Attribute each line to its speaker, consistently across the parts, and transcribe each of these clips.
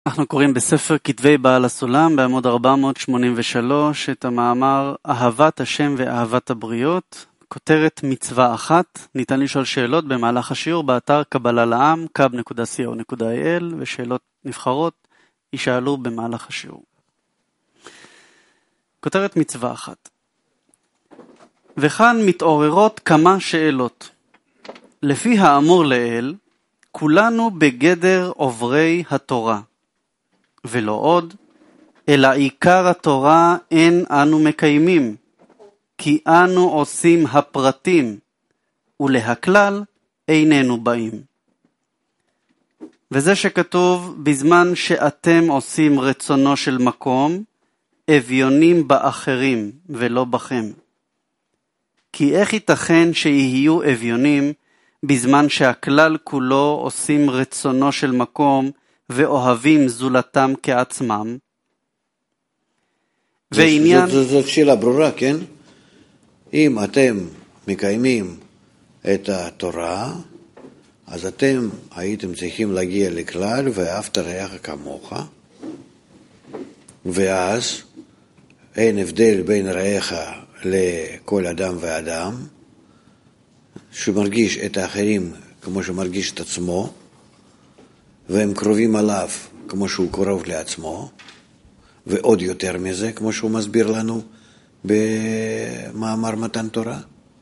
Speaker 1: אנחנו קוראים בספר כתבי בעל הסולם בעמוד 483 את המאמר אהבת השם ואהבת הבריות, כותרת מצווה אחת. ניתן לשאול שאלות במהלך השיעור באתר קבלה לעם kab.co.il, ושאלות נבחרות יישאלו במהלך השיעור. כותרת מצווה אחת. וכאן מתעוררות כמה שאלות. לפי האמור לעיל, כולנו בגדר עוברי התורה. ולא עוד, אלא עיקר התורה אין אנו מקיימים, כי אנו עושים הפרטים, ולהכלל איננו באים. וזה שכתוב, בזמן שאתם עושים רצונו של מקום, אביונים באחרים ולא בכם. כי איך ייתכן שיהיו אביונים, בזמן שהכלל כולו עושים רצונו של מקום, ואוהבים זולתם כעצמם. ועניין...
Speaker 2: זאת שאלה ברורה, כן? אם אתם מקיימים את התורה, אז אתם הייתם צריכים להגיע לכלל, ואהבת רעך כמוך, ואז אין הבדל בין רעך לכל אדם ואדם, שמרגיש את האחרים כמו שמרגיש את עצמו, והם קרובים עליו כמו שהוא קרוב לעצמו, ועוד יותר מזה, כמו שהוא מסביר לנו במאמר מתן תורה.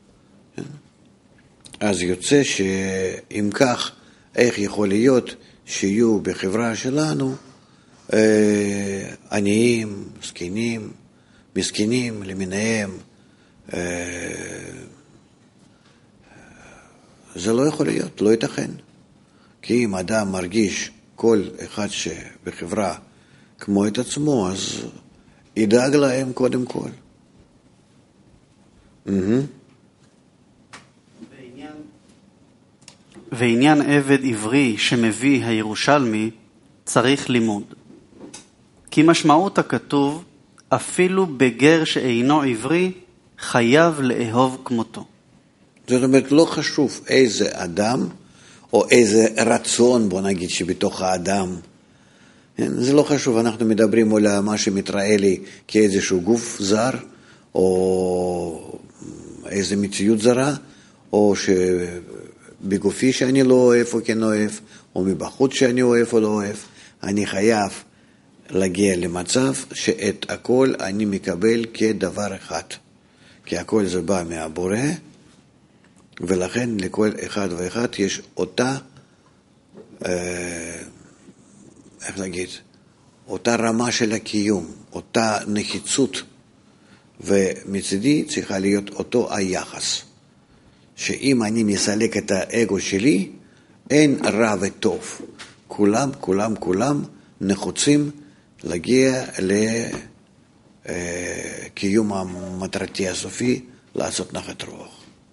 Speaker 2: אז יוצא שאם כך, איך יכול להיות שיהיו בחברה שלנו עניים, זקנים, מסכנים למיניהם? זה לא יכול להיות, לא ייתכן. כי אם אדם מרגיש כל אחד שבחברה כמו את עצמו, אז ידאג להם קודם כל.
Speaker 1: ועניין עבד עברי שמביא הירושלמי צריך לימוד. כי משמעות הכתוב, אפילו בגר שאינו עברי, חייב לאהוב כמותו.
Speaker 2: זאת אומרת, לא חשוב איזה אדם, או איזה רצון, בוא נגיד, שבתוך האדם. זה לא חשוב, אנחנו מדברים על מה שמתראה לי כאיזשהו גוף זר, או איזה מציאות זרה, או שבגופי שאני לא אוהב או כן אוהב, או מבחוץ שאני אוהב או לא אוהב. אני חייב להגיע למצב שאת הכל אני מקבל כדבר אחד. כי הכל זה בא מהבורא, ולכן לכל אחד ואחד יש אותה, איך להגיד, אותה רמה של הקיום, אותה נחיצות, ומצידי צריכה להיות אותו היחס. שאם אני מסלק את האגו שלי, אין רע וטוב. כולם נחוצים להגיע לקיום המטרתי הסופי, לעשות נחת רוח.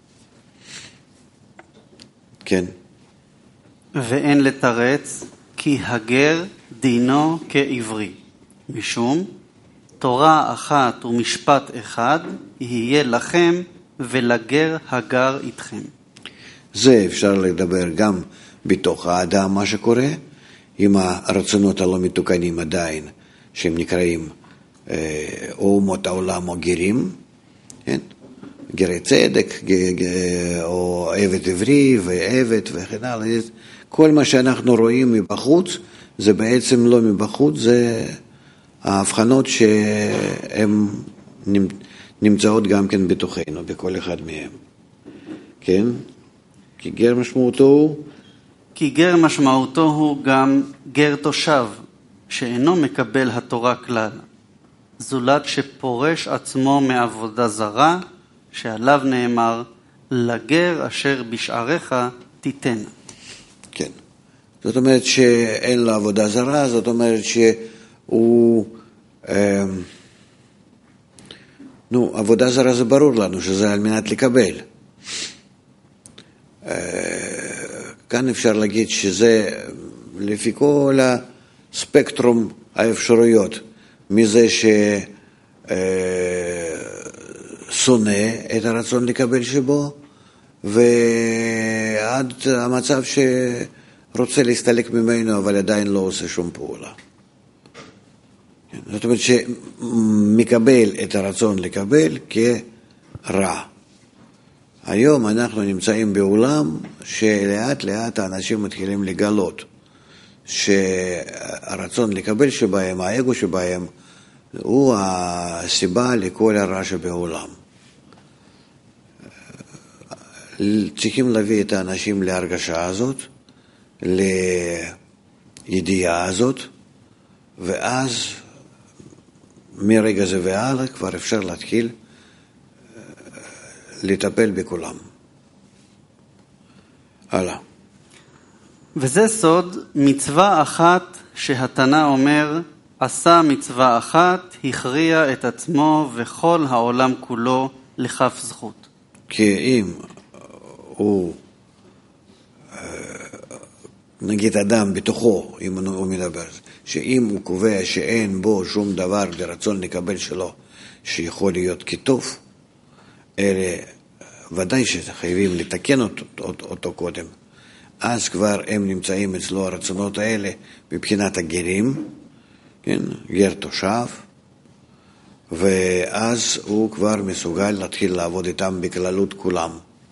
Speaker 2: כן.
Speaker 1: ואין לתרץ, כי הגר דינו כעברי. משום, תורה אחת ומשפט אחד יהיה לכם ולגר הגר איתכם.
Speaker 2: זה אפשר לדבר גם בתוך האדם, מה שקורה, עם הרצונות הלא מתוקנים עדיין, שהם נקראים או אומות העולם או גרים, כן? גרי צדק, או עבד עברי ועבד וכן הלאה. כל מה שאנחנו רואים מבחוץ, זה בעצם לא מבחוץ, זה ההבחנות שהן נמצאות גם כן בתוכנו, בכל אחד מהם. כן? כי גר משמעותו הוא?
Speaker 1: כי גר משמעותו הוא גם גר תושב, שאינו מקבל התורה כלל, זולת שפורש עצמו מעבודה זרה, שעליו נאמר, לגר אשר בשעריך תיתן.
Speaker 2: כן. זאת אומרת שאין לו עבודה זרה, זאת אומרת שהוא... עבודה זרה זה ברור לנו, שזה על מנת לקבל. כאן אפשר להגיד שזה לפי כל הספקטרום האפשרויות, מזה שונא את הרצון לקבל שבו, ועד המצב שרוצה להסתלק ממנו, אבל עדיין לא עושה שום פעולה. זאת אומרת שמקבל את הרצון לקבל כרע. היום אנחנו נמצאים בעולם שלאט לאט האנשים מתחילים לגלות שהרצון לקבל שבהם, האגו שבהם, הוא הסיבה לכל הרע שבעולם. צריכים להביא את האנשים להרגשה הזאת, לידיעה הזאת, ואז מרגע זה והלאה כבר אפשר להתחיל לטפל בכולם. הלאה.
Speaker 1: וזה סוד מצווה אחת שהתנא אומר, עשה מצווה אחת, הכריע את עצמו וכל העולם כולו לכף זכות.
Speaker 2: כי אם הוא, נגיד אדם בתוכו, אם הוא מדבר, שאם הוא קובע שאין בו שום דבר לרצון לקבל שלו, שיכול להיות כטוב, אלה ודאי שחייבים לתקן אותו קודם. אז כבר הם נמצאים אצלו הרצונות האלה מבחינת הגרים, כן? גר תושב, ואז הוא כבר מסוגל להתחיל לעבוד איתם בכללות כולם.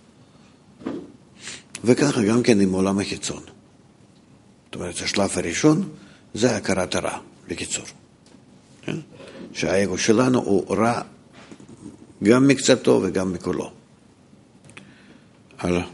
Speaker 2: וככה גם כן עם עולם החיצון. זאת אומרת, השלב הראשון זה הכרת הרע, בקיצור. כן? שהאגו שלנו הוא רע גם מקצתו וגם מכולו. הלאה.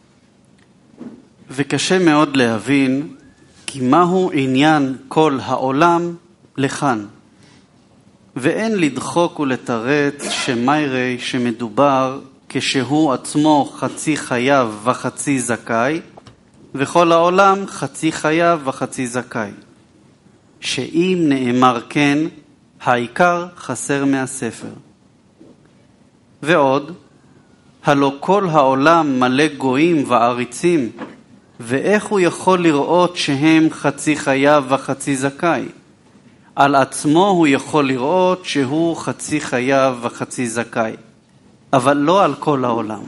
Speaker 1: וקשה מאוד להבין כי מהו עניין כל העולם לכאן. ואין לדחוק ולתרץ שמיירי שמדובר כשהוא עצמו חצי חייב וחצי זכאי, וכל העולם חצי חייב וחצי זכאי. שאם נאמר כן, העיקר חסר מהספר. ועוד, הלא כל העולם מלא גויים ועריצים, ואיך הוא יכול לראות שהם חצי חייב וחצי זכאי? על עצמו הוא יכול לראות שהוא חצי חייב וחצי זכאי, אבל לא על כל העולם.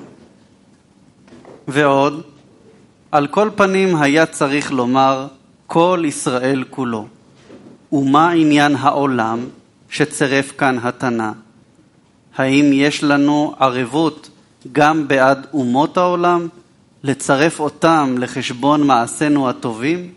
Speaker 1: ועוד, על כל פנים היה צריך לומר כל ישראל כולו. ומה עניין העולם שצרף כאן התנא? האם יש לנו ערבות גם בעד אומות העולם, לצרף אותם לחשבון מעשינו הטובים?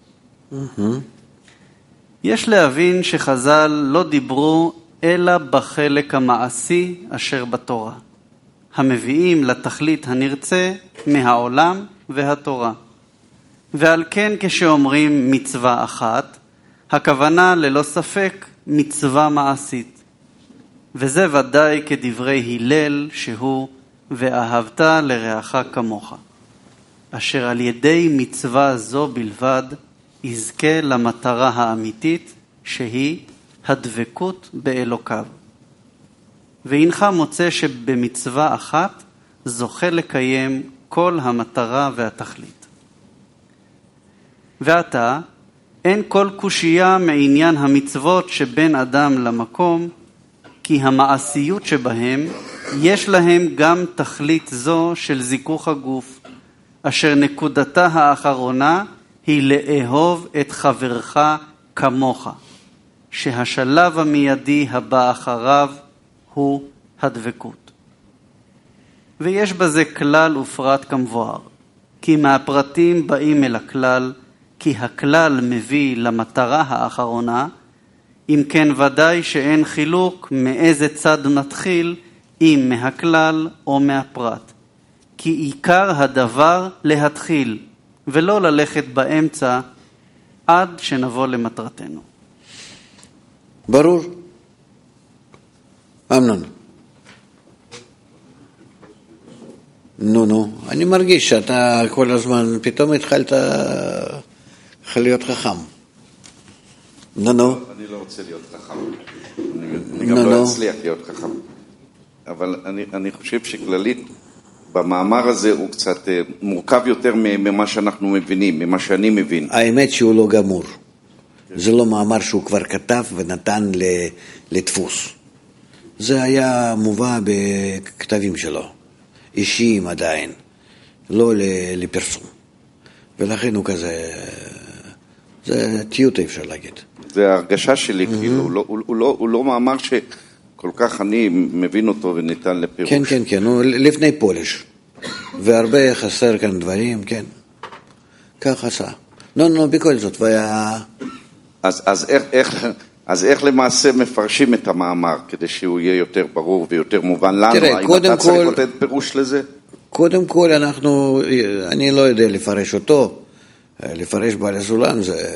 Speaker 1: יש להבין שחז"ל לא דיברו אלא בחלק המעשי אשר בתורה, המביאים לתכלית הנרצה מהעולם והתורה. ועל כן כשאומרים מצווה אחת, הכוונה ללא ספק מצווה מעשית. וזה ודאי כדברי הלל שהוא ואהבת לרעך כמוך, אשר על ידי מצווה זו בלבד יזכה למטרה האמיתית שהיא הדבקות באלוקיו. והנך מוצא שבמצווה אחת זוכה לקיים כל המטרה והתכלית. ועתה אין כל קושייה מעניין המצוות שבין אדם למקום, כי המעשיות שבהם יש להם גם תכלית זו של זיכוך הגוף, אשר נקודתה האחרונה היא לאהוב את חברך כמוך, שהשלב המיידי הבא אחריו הוא הדבקות. ויש בזה כלל ופרט כמבואר, כי מהפרטים באים אל הכלל, כי הכלל מביא למטרה האחרונה, אם כן ודאי שאין חילוק מאיזה צד נתחיל, אם מהכלל או מהפרט. כי עיקר הדבר להתחיל, ולא ללכת באמצע עד שנבוא למטרתנו.
Speaker 2: ברור. אמנון. נו, אני מרגיש שאתה כל הזמן פתאום התחלת להיות חכם. נו.
Speaker 3: אני לא רוצה להיות חכם. אני גם לא אצליח להיות חכם. אבל אני חושב שכללית, במאמר הזה הוא קצת מורכב יותר ממה שאנחנו מבינים, ממה שאני מבין.
Speaker 2: האמת שהוא לא גמור. זה לא מאמר שהוא כבר כתב ונתן לדפוס. זה היה מובא בכתבים שלו, אישיים עדיין, לא לפרסום. ולכן הוא כזה זה טיוטה אפשר להגיד.
Speaker 3: זה ההרגשה שלי, כאילו, הוא לא מאמר שכל כך אני מבין אותו וניתן לפירוש.
Speaker 2: כן, כן, כן, הוא לפני פולש. והרבה חסר כאן דברים, כן. כך עשה. לא, בכל זאת,
Speaker 3: אז איך למעשה מפרשים את המאמר, כדי שהוא יהיה יותר ברור ויותר מובן לנו?
Speaker 2: תראה,
Speaker 3: האם אתה צריך לתת פירוש לזה?
Speaker 2: קודם כל אני לא יודע לפרש אותו, לפרש בעל הסולם זה...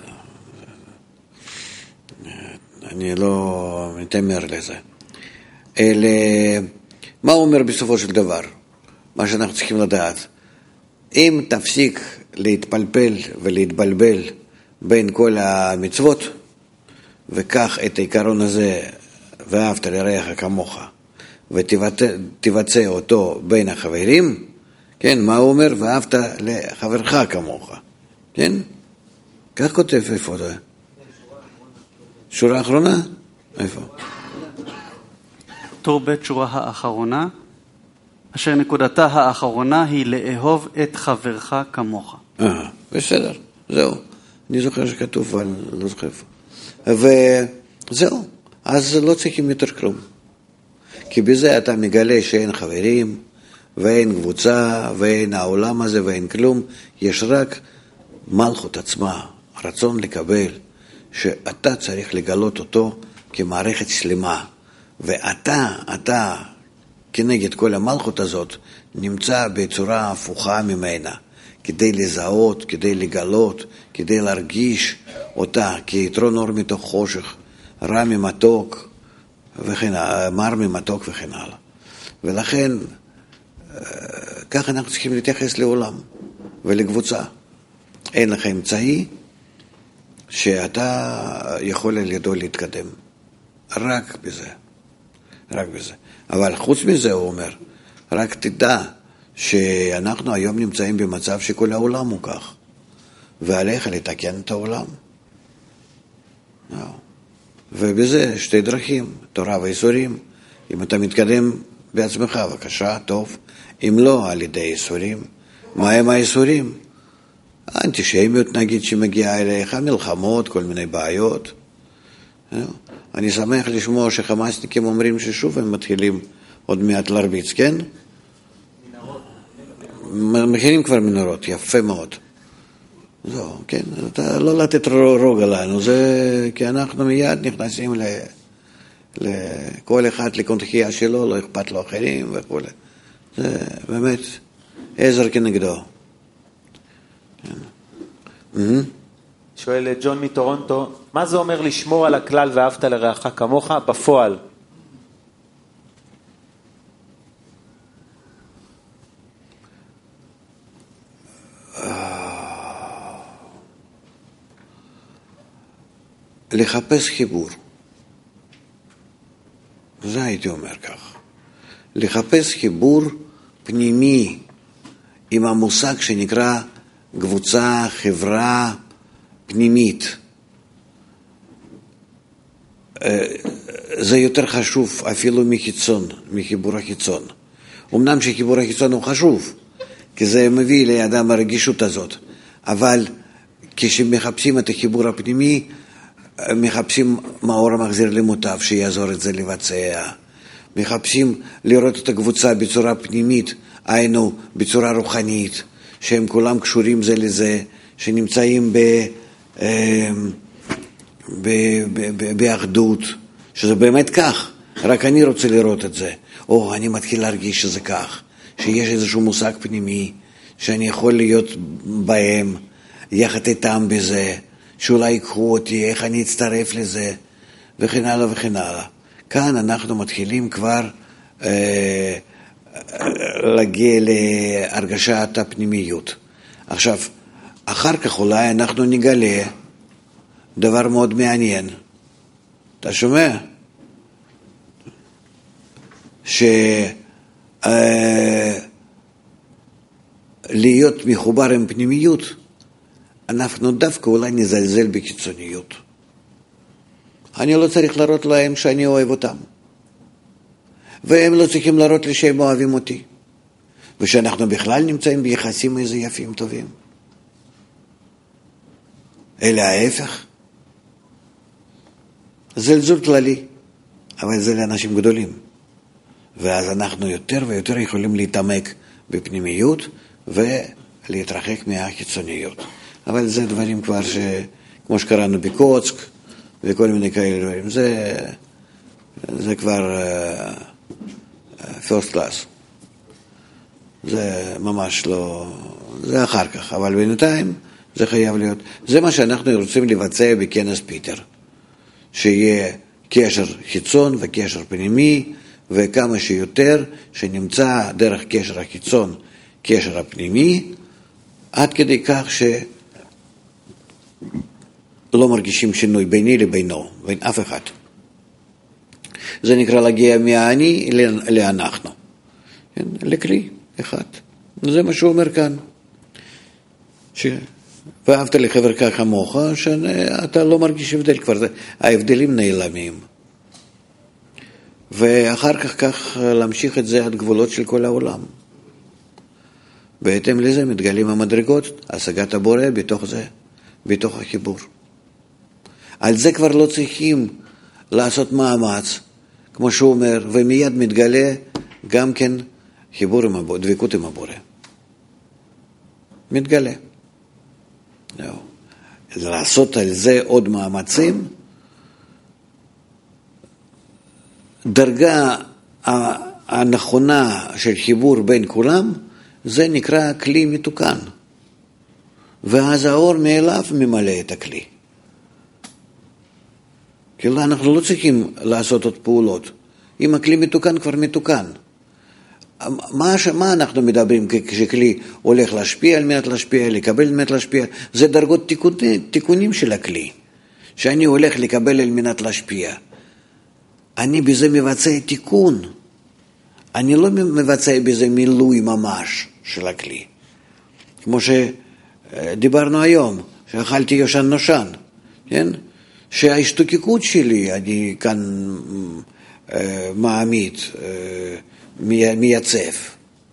Speaker 2: אני לא מתאמר לזה. אלא, מה הוא אומר בסופו של דבר? מה שאנחנו צריכים לדעת. אם תפסיק להתפלפל ולהתבלבל בין כל המצוות, וכך את העיקרון הזה, ואהבת לרעך כמוך, ותבצע אותו בין החברים, כן, מה הוא אומר? ואהבת לחברך כמוך, כן? כך כותב, איפה זה? שורה האחרונה? איפה?
Speaker 1: טור ב' שורה האחרונה, אשר נקודתה האחרונה היא לאהוב את חברך כמוך.
Speaker 2: בסדר, זהו. אני זוכר שכתוב, אבל לא זוכר איפה. וזהו, אז לא צריכים יותר כלום. כי בזה אתה מגלה שאין חברים, ואין קבוצה, ואין העולם הזה, ואין כלום. יש רק מלכות עצמה, רצון לקבל, שאתה צריך לגלות אותו כמערכת שלמה. ואתה, כנגד כל המלכות הזאת, נמצא בצורה הפוכה ממנה, כדי לזהות, כדי לגלות, כדי להרגיש אותה כיתרון אור מתוך חושך, רע ממתוק, מר ממתוק וכן הלאה. ולכן, ככה אנחנו צריכים להתייחס לעולם ולקבוצה. אין לך אמצעי שאתה יכול על ידו להתקדם. רק בזה. אבל חוץ מזה הוא אומר, רק תדע שאנחנו היום נמצאים במצב שכל העולם הוא כך, ועליך לתקן את העולם. ובזה שתי דרכים, תורה ואיסורים. אם אתה מתקדם בעצמך, בבקשה, טוב. אם לא, על ידי איסורים. מה הם האיסורים? האנטישמיות נגיד שמגיעה אליך, מלחמות, כל מיני בעיות. אני שמח לשמוע שחמאסניקים אומרים ששוב הם מתחילים עוד מעט להרביץ, כן? מנהרות. מכינים כבר מנהרות, יפה מאוד. זהו, כן, אתה לא לתת רוגע לנו, זה כי אנחנו מיד נכנסים לכל אחד לקונתחייה שלו, לא אכפת לו אחרים וכו'. זה באמת עזר כנגדו.
Speaker 4: שואל ג'ון מטורונטו, מה זה אומר לשמור על הכלל ואהבת לרעך כמוך בפועל?
Speaker 2: לחפש חיבור. זה הייתי אומר כך. לחפש חיבור פנימי עם המושג שנקרא קבוצה, חברה פנימית. זה יותר חשוב אפילו מחיצון, מחיבור החיצון. אמנם שחיבור החיצון הוא חשוב, כי זה מביא לאדם הרגישות הזאת, אבל כשמחפשים את החיבור הפנימי, מחפשים מאור המחזיר למוטב שיעזור את זה לבצע. מחפשים לראות את הקבוצה בצורה פנימית, היינו בצורה רוחנית, שהם כולם קשורים זה לזה, שנמצאים באחדות, שזה באמת כך, רק אני רוצה לראות את זה. או אני מתחיל להרגיש שזה כך, שיש איזשהו מושג פנימי, שאני יכול להיות בהם, יחד איתם בזה, שאולי יקחו אותי, איך אני אצטרף לזה, וכן הלאה וכן הלאה. כאן אנחנו מתחילים כבר להגיע להרגשת הפנימיות. עכשיו, אחר כך אולי אנחנו נגלה דבר מאוד מעניין. אתה שומע? להיות מחובר עם פנימיות, אנחנו דווקא אולי נזלזל בקיצוניות. אני לא צריך להראות להם שאני אוהב אותם. והם לא צריכים להראות לי שהם אוהבים אותי. ושאנחנו בכלל נמצאים ביחסים איזה יפים טובים. אלא ההפך. זלזול כללי, אבל זה לאנשים גדולים. ואז אנחנו יותר ויותר יכולים להתעמק בפנימיות ולהתרחק מהחיצוניות. אבל זה דברים כבר כמו שקראנו בקוצק וכל מיני כאלה דברים. זה כבר first class. זה ממש לא, זה אחר כך, אבל בינתיים זה חייב להיות. זה מה שאנחנו רוצים לבצע בכנס פיטר. שיהיה קשר חיצון וקשר פנימי, וכמה שיותר שנמצא דרך קשר החיצון, קשר הפנימי, עד כדי כך שלא מרגישים שינוי ביני לבינו, בין אף אחד. זה נקרא להגיע מהאני לאנחנו, לכלי אחד. זה מה שהוא אומר כאן. ואהבת לחברך כמוך, שאתה לא מרגיש הבדל כבר, ההבדלים נעלמים. ואחר כך להמשיך את זה עד גבולות של כל העולם. בהתאם לזה מתגלים המדרגות, השגת הבורא בתוך זה, בתוך החיבור. על זה כבר לא צריכים לעשות מאמץ, כמו שהוא אומר, ומיד מתגלה גם כן חיבור עם הבורא, דבקות עם הבורא. מתגלה. לעשות על זה עוד מאמצים, דרגה הנכונה של חיבור בין כולם, זה נקרא כלי מתוקן. ואז האור מאליו ממלא את הכלי. כאילו אנחנו לא צריכים לעשות עוד פעולות. אם הכלי מתוקן כבר מתוקן. מה אנחנו מדברים כשכלי הולך להשפיע על מנת להשפיע, לקבל על מנת להשפיע? זה דרגות תיקונים של הכלי. שאני הולך לקבל על מנת להשפיע. אני בזה מבצע תיקון. אני לא מבצע בזה מילוי ממש של הכלי. כמו שדיברנו היום, שאכלתי יושן נושן, כן? שההשתוקקות שלי, אני כאן מעמיד, מייצב.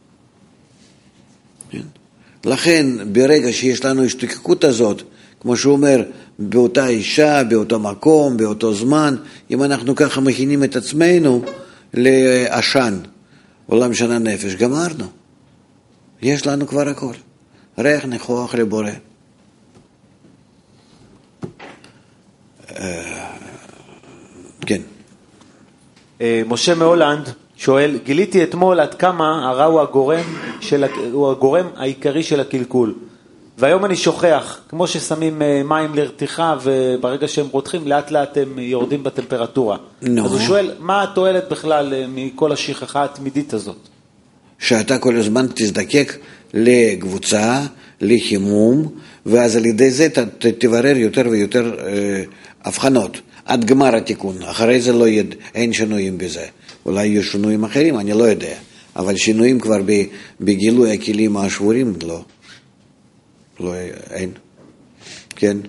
Speaker 2: כן? לכן, ברגע שיש לנו השתוקקות הזאת, כמו שהוא אומר, באותה אישה, באותו מקום, באותו זמן, אם אנחנו ככה מכינים את עצמנו לעשן, עולם של הנפש, גמרנו. יש לנו כבר הכל. ריח ניחוח לבורא. כן.
Speaker 4: משה מהולנד שואל, גיליתי אתמול עד כמה הרע הוא הגורם העיקרי של הקלקול. והיום אני שוכח, כמו ששמים מים לרתיחה וברגע שהם רותחים, לאט לאט הם יורדים בטמפרטורה. אז הוא שואל, מה התועלת בכלל מכל השכחה התמידית הזאת?
Speaker 2: שאתה כל הזמן תזדקק לקבוצה, לחימום, ואז על ידי זה תברר יותר ויותר הבחנות, עד גמר התיקון. אחרי זה אין שינויים בזה. אולי יהיו שינויים אחרים, אני לא יודע. אבל שינויים כבר בגילוי הכלים השבורים, לא. לא, אין. כן.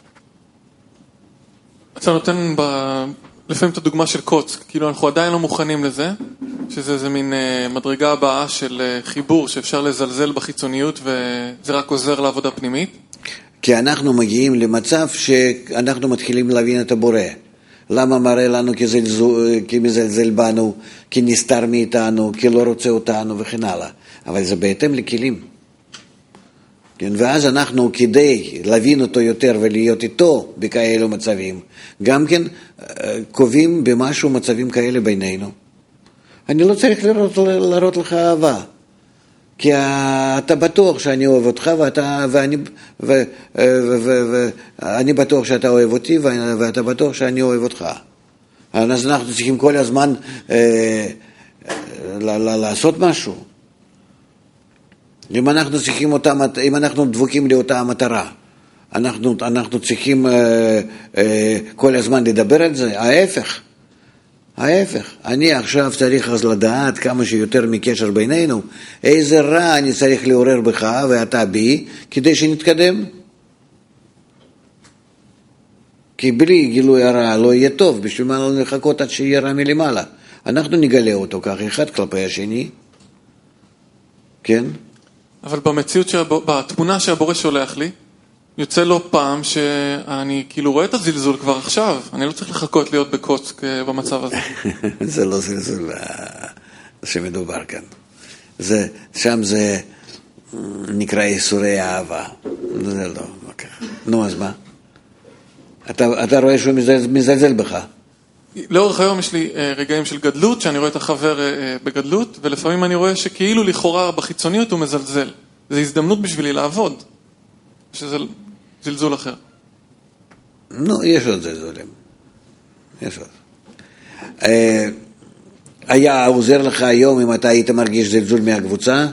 Speaker 5: אתה נותן לפעמים את הדוגמה של קוץ, כאילו אנחנו עדיין לא מוכנים לזה, שזה איזה מין מדרגה הבאה של חיבור שאפשר לזלזל בחיצוניות וזה רק עוזר לעבודה פנימית.
Speaker 2: כי אנחנו מגיעים למצב שאנחנו מתחילים להבין את הבורא. למה מראה לנו כי מזלזל בנו, כי נסתר מאיתנו, כי לא רוצה אותנו וכן הלאה. אבל זה בהתאם לכלים. כן, ואז אנחנו כדי להבין אותו יותר ולהיות איתו בכאלו מצבים, גם כן קובעים במשהו מצבים כאלה בינינו. אני לא צריך להראות לך אהבה, כי אתה בטוח שאני אוהב אותך ואני בטוח שאתה אוהב אותי ואתה בטוח שאני אוהב אותך. אז אנחנו צריכים כל הזמן לעשות משהו. אם אנחנו דבוקים לאותה המטרה, אנחנו צריכים כל הזמן לדבר על זה. ההפך. אני עכשיו צריך אז לדעת כמה שיותר מקשר בינינו, איזה רע אני צריך לעורר בך ואתה בי, כדי שנתקדם. כי בלי גילוי הרע לא יהיה טוב, בשביל מה לא לחכות עד שיהיה רע מלמעלה. אנחנו נגלה אותו כך, אחד כלפי השני. כן?
Speaker 5: אבל במציאות, בתמונה שהבורא שולח לי, יוצא לא פעם שאני כאילו רואה את הזלזול כבר עכשיו, אני לא צריך לחכות להיות בקוץ במצב הזה.
Speaker 2: זה לא זלזול שמדובר כאן. שם זה נקרא איסורי אהבה. זה לא ככה. נו, אז מה? אתה רואה שהוא מזלזל בך?
Speaker 5: לאורך היום יש לי רגעים של גדלות, שאני רואה את החבר בגדלות, ולפעמים אני רואה שכאילו לכאורה בחיצוניות הוא מזלזל. זו הזדמנות בשבילי לעבוד. שזה זלזול אחר.
Speaker 2: נו, יש עוד זלזולים. יש עוד. היה עוזר לך היום אם אתה היית מרגיש זלזול מהקבוצה?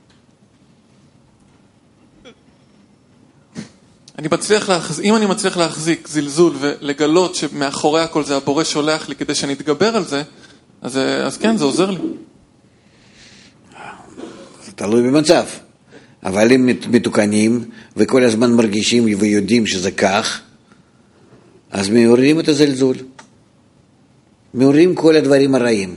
Speaker 5: אם אני מצליח להחזיק זלזול ולגלות שמאחורי הכל זה הבורא שולח לי כדי שאני אתגבר על זה, אז כן, זה עוזר לי.
Speaker 2: זה תלוי במצב. אבל אם מתוקנים וכל הזמן מרגישים ויודעים שזה כך, אז מעוררים את הזלזול. מעוררים כל הדברים הרעים.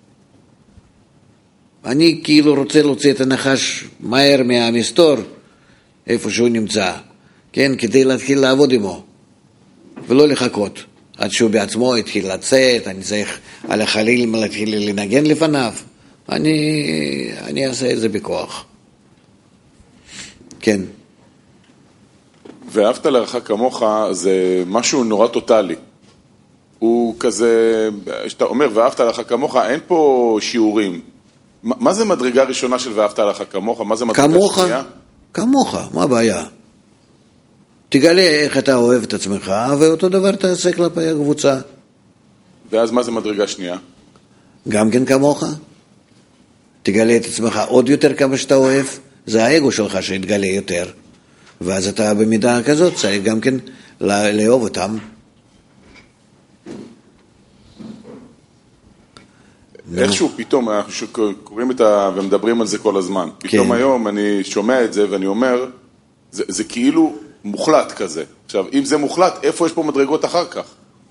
Speaker 2: אני כאילו רוצה להוציא את הנחש מהר מהמסתור, איפה שהוא נמצא, כן, כדי להתחיל לעבוד עמו, ולא לחכות, עד שהוא בעצמו התחיל לצאת, אני צריך על החליל להתחיל לנגן לפניו, אני אעשה את זה בכוח. כן.
Speaker 6: ואהבת לרעך כמוך זה משהו נורא טוטלי. הוא כזה, שאתה אומר ואהבת לרעך כמוך, אין פה שיעורים. מה זה מדרגה ראשונה של ואהבת לרעך כמוך? מה זה מדרגה שנייה?
Speaker 2: כמוך, מה הבעיה? תגלה איך אתה אוהב את עצמך, ואותו דבר תעשה כלפי הקבוצה.
Speaker 6: ואז מה זה מדרגה שנייה?
Speaker 2: גם כן כמוך. תגלה את עצמך עוד יותר כמה שאתה אוהב. זה האגו שלך שהתגלה יותר. ואז אתה במידה כזאת צריך גם כן לאהוב אותם.
Speaker 6: איכשהו פתאום, אנחנו קוראים ומדברים על זה כל הזמן. פתאום היום אני שומע את זה ואני אומר, זה כאילו מוחלט כזה. עכשיו, אם זה מוחלט, איפה יש פה מדרגות אחר כך?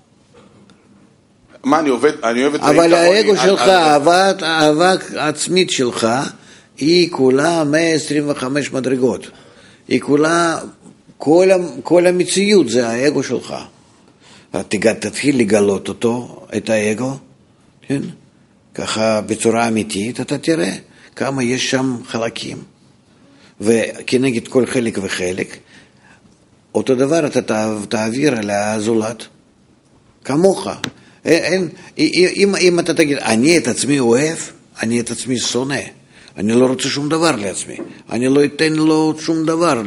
Speaker 6: מה, אני אוהב את זה?
Speaker 2: אבל האגו שלך, האהבה העצמית שלך, היא כולה 125 מדרגות. היא כולה, כל המציאות זה האגו שלך. תתחיל לגלות אותו, את האגו, כן? ככה בצורה אמיתית, אתה תראה כמה יש שם חלקים. וכנגד כל חלק וחלק, אותו דבר אתה תעביר על הזולת, כמוך. אם אתה תגיד, אני את עצמי אוהב, אני את עצמי שונא. אני לא רוצה שום דבר לעצמי. אני לא אתן לו שום דבר.